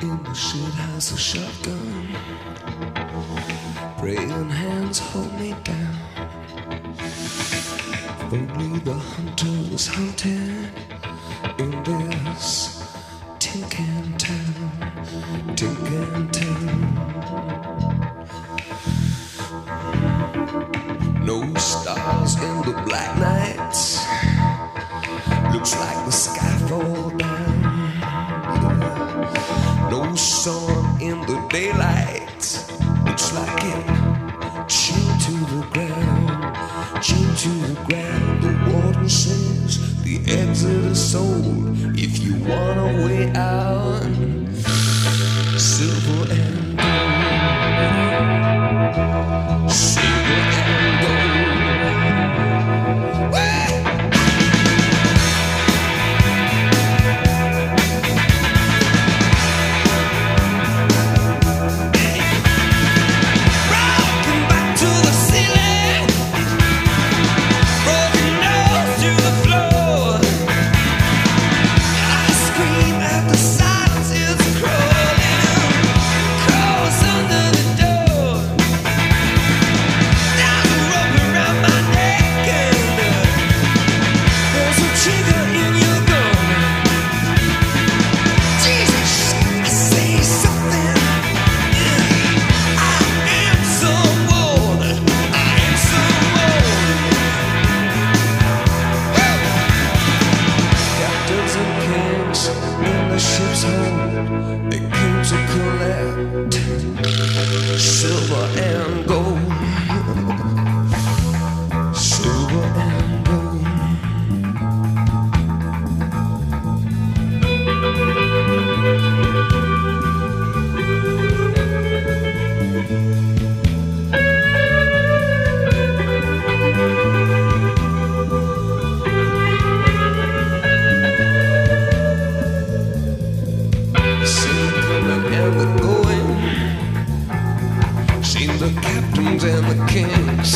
In the shit house, a shotgun. Praying hands hold me down. If only the hunter was hunting in this tin can town, tin can town. No stars in the black nights. Looks like the sky fall down. No sun in the daylight. Looks like it chained to the ground. Chained to the ground. The warden says the exit is sold. If you want a way out, silver and gold. Silver and gold. Silver and gold, silver and gold. Seen the coming and the going. Seen the captains and the kings.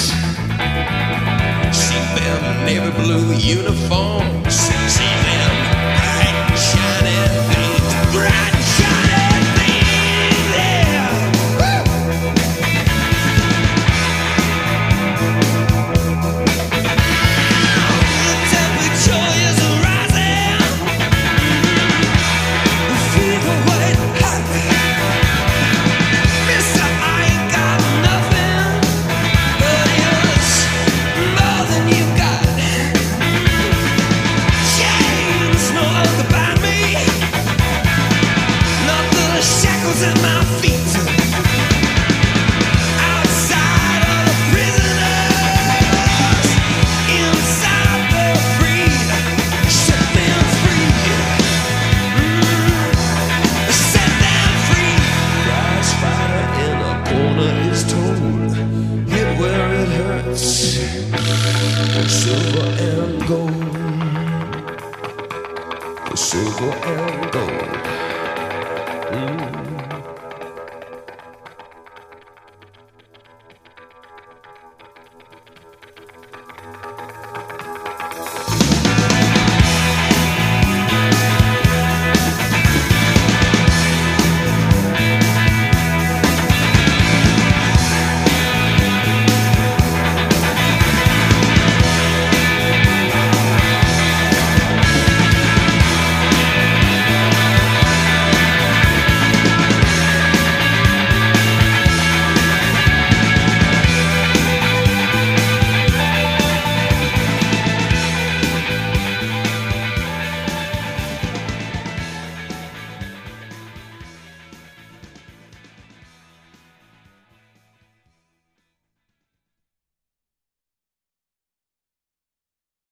Seen them navy blue uniforms. Seen them bright and shining things. Bright and shining things, yeah. Woo! The temperature is rising. The fever white hot. In my feet, outside are the prisoners, inside they're free. Set them free, set them free. Prize fighter in a corner is told, hit where it hurts. Silver and gold, silver and gold.